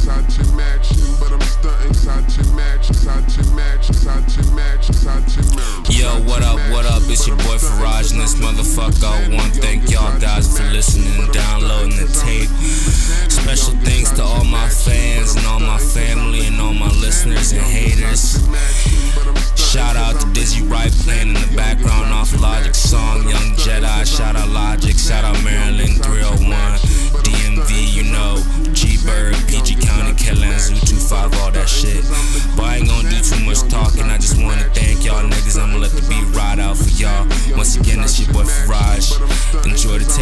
Yo, what up, it's your boy Faraj and this motherfucker. I wanna thank y'all guys for listening and downloading the tape. Special thanks to all my fans and all my family and all my listeners and haters. Shout out to Dizzy Wright playing in the background off Logic's song Young Jedi. Shout out Logic, shout out Maryland 301, DMV, you know, G-Bird, PG County, Kellan, Zoo 25, all that shit. But I ain't gonna do too much talking, I just wanna thank y'all niggas. I'ma let the beat ride out for y'all. Once again, it's your boy Faraj. Enjoy the